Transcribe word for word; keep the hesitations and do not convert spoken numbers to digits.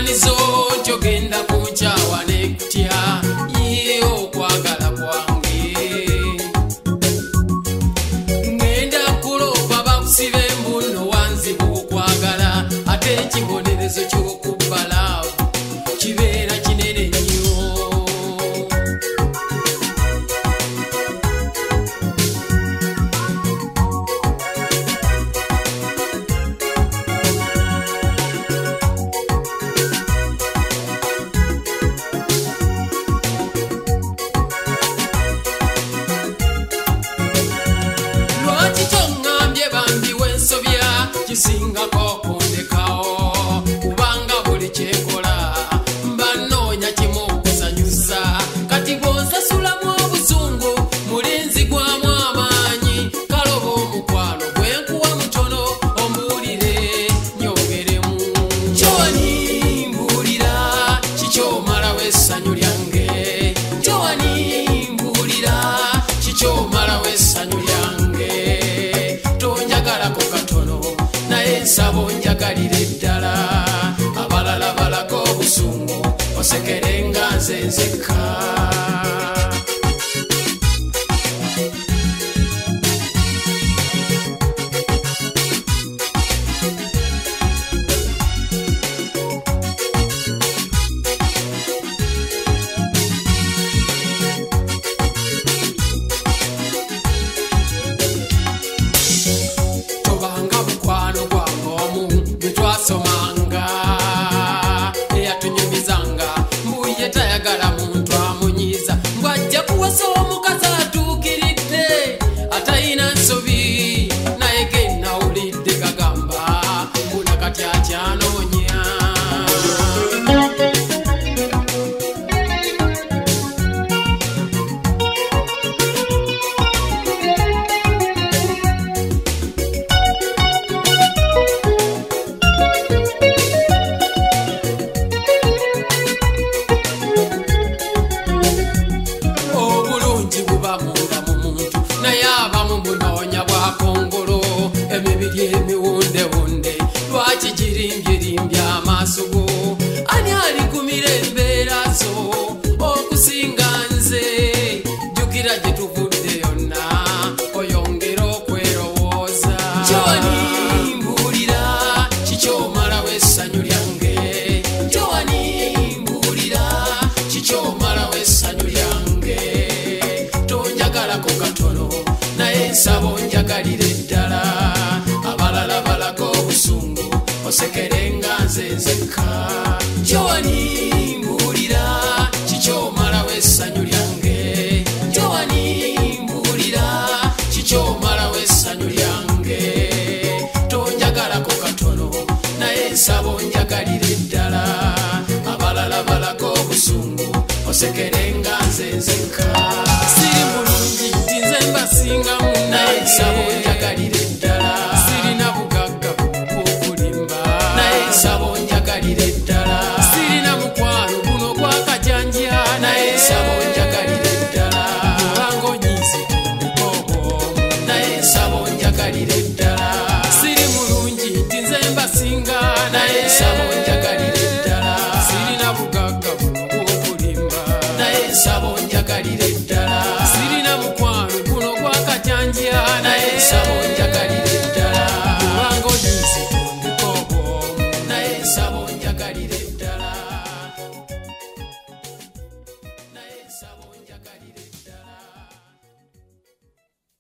ekiwanizo kyogenda kuncawa nekutya ye okwagala kwange ngenda kulopa bakusiba embuno wanzibu okwagala ate ekibonerezo ky'okubbala kibeera kinene nnyo. Lwaki kyongambye bambi wensobya kisingako kundekawo kubanga buli kyekola mbanoonya kimu okusanyusa kati bwonsasulamu obusungu mulinzi gwamu amaanyi kaloba omukwano gwenkuwa mutono ombuulire nyongeremu kyowani mbuulira kikyomalawo essanyu lyange kyowani mbuulira kikyomalawo essanyu lyange tonjagalako katono naye nsaba onjagalire ddala abalala balako obusungu osekere nga nze nzekka. Tobanga mukwano gwange omu gwe twasomanga eyatunyumizanga mbuye tayagala muntu amunyiiza bw'ajja kuwasa omukazi atuukiridde atayina nsobi naye ge nawulidde gagamba mbuna kati akyanoonya. Obulungi buba munda mu muntu naye abamu bunoonya bwa kongolo emibiri emiwundewunde lwaki girimbye amaaso go ani alikumira embeera zo okusinga nze jjukira gye tuvudde yonna oyongera okwerowooza kyowani mbuulira kikyomalawo essanyu lyange kyowani mbuulira kikyomalawo essanyu lyange tonjagalako katono naye nsaba onjagalire ddala abalala balako obusungu osekere nga nze nzekka kyowani mbuulira kikyomalawo essanyu lyange kyowani mbuulira kikyomalawo essanyu lyange tonjagalako katono naye nsaba onjagalire ddala abalala balako obusungu osekere nga nze nzekka siri mulungi nti nze mbasingamu naye nsaba onjagalire ddala